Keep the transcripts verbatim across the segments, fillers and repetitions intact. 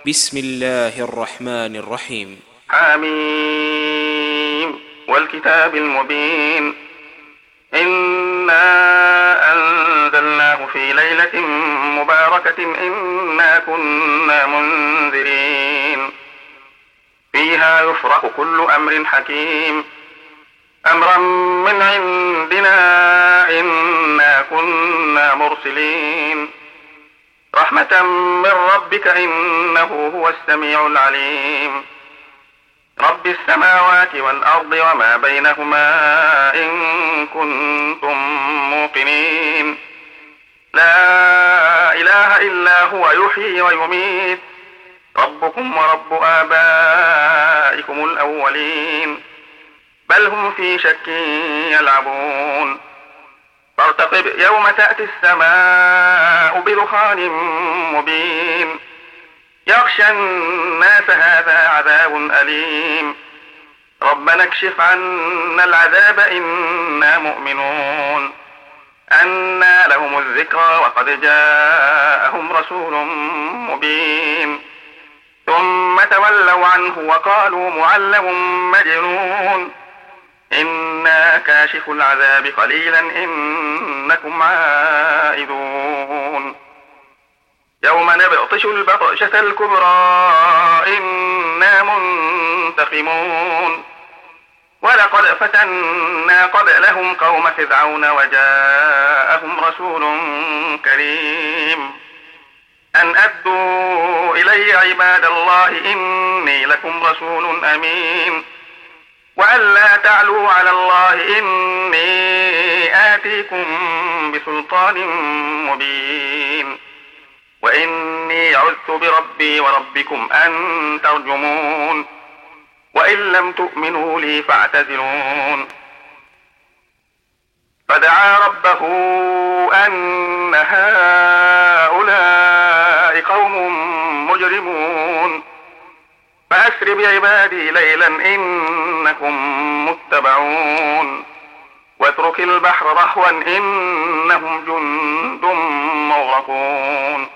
بسم الله الرحمن الرحيم. حميم والكتاب المبين. إنا أنزلناه في ليلة مباركة إنا كنا منذرين فيها يفرق كل أمر حكيم أمرا من عندنا إنا كنا مرسلين رحمة من ربك إنه هو السميع العليم رب السماوات والأرض وما بينهما إن كنتم موقنين لا إله إلا هو يحيي ويميت ربكم ورب آبائكم الأولين بل هم في شك يلعبون فارتقب يوم تأتي السماء بدخان مبين يغشى الناس هذا عذاب أليم ربنا اكشف عنا العذاب إنا مؤمنون أنى لهم الذكرى وقد جاءهم رسول مبين ثم تولوا عنه وقالوا معلم مجنون إنا كاشف العذاب قليلا إنكم عائدون يوم نبطش البطشة الكبرى إنا منتقمون ولقد فتنا قبلهم قوم فرعون وجاءهم رسول كريم أن أدوا إلي عباد الله إني لكم رسول أمين وأن لا تعلوا على الله إني آتيكم بسلطان مبين وإني عذت بربي وربكم أن ترجمون وإن لم تؤمنوا لي فاعتزلون فدعا ربه أن هؤلاء قوم مجرمون فأسر بعبادي ليلا إنكم متبعون واترك البحر رهوا إنهم جند مغرقون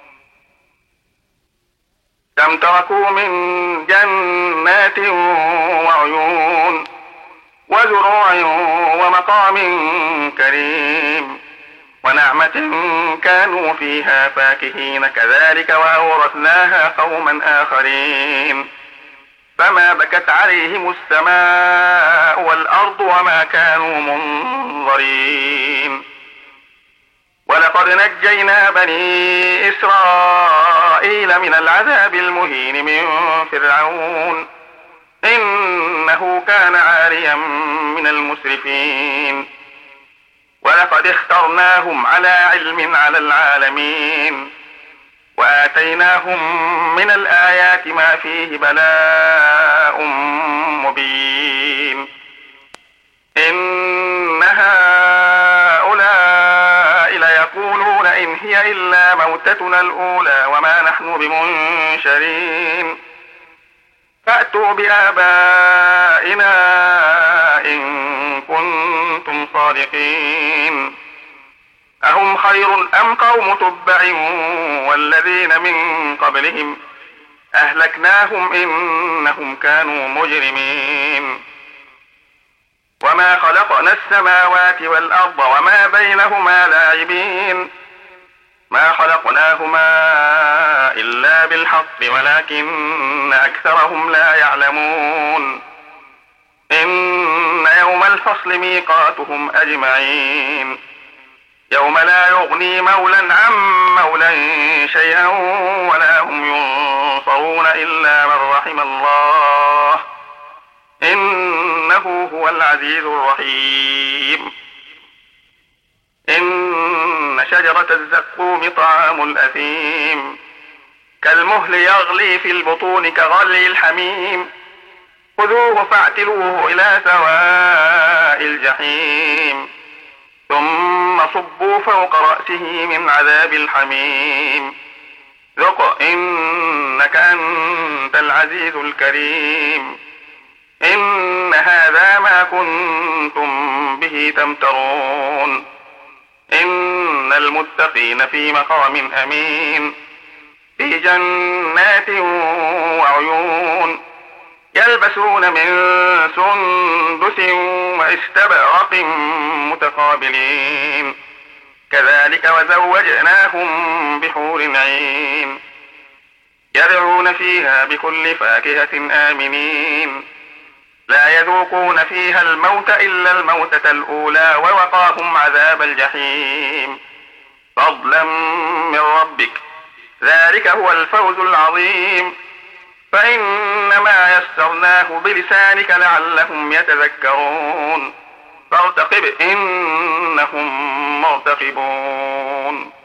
كم تركوا من جنات وعيون وزروع ومقام كريم ونعمة كانوا فيها فاكهين كذلك وأورثناها قوما آخرين فما بكت عليهم السماء والأرض وما كانوا منظرين ولقد نجينا بني إسرائيل من العذاب المهين من فرعون إنه كان عاليا من المسرفين ولقد اخترناهم على علم على العالمين وآتيناهم من الآيات ما فيه بلاء مبين إن هؤلاء ليقولون إن هي إلا موتتنا الأولى وما نحن بمنشرين فأتوا بآبائنا إن كنتم صادقين أهم خير أم قوم تبع والذين من قبلهم أهلكناهم إنهم كانوا مجرمين وما خلقنا السماوات والأرض وما بينهما لاعبين ما خلقناهما إلا بالحق ولكن أكثرهم لا يعلمون إن يوم الفصل ميقاتهم أجمعين يوم لا يغني مولى عن مولى شيئا ولا هم ينصرون إلا من رحم الله إنه هو العزيز الرحيم إن شجرة الزقوم طعام الأثيم كالمهل يغلي في البطون كغلي الحميم خذوه فاعتلوه إلى سواء الجحيم ثم صبوا فوق رأسه من عذاب الحميم ذق إنك أنت العزيز الكريم إن هذا ما كنتم به تمترون إن المتقين في مقام أمين في جنات وعيون يلبسون من سندس واستبرق متقابلين كذلك وزوجناهم بحور عين يدعون فيها بكل فاكهة آمنين لا يذوقون فيها الموت إلا الموتة الأولى ووقاهم عذاب الجحيم فضلا من ربك ذلك هو الفوز العظيم فإنما يسرناه بلسانك لعلهم يتذكرون فارتقب إنهم مرتقبون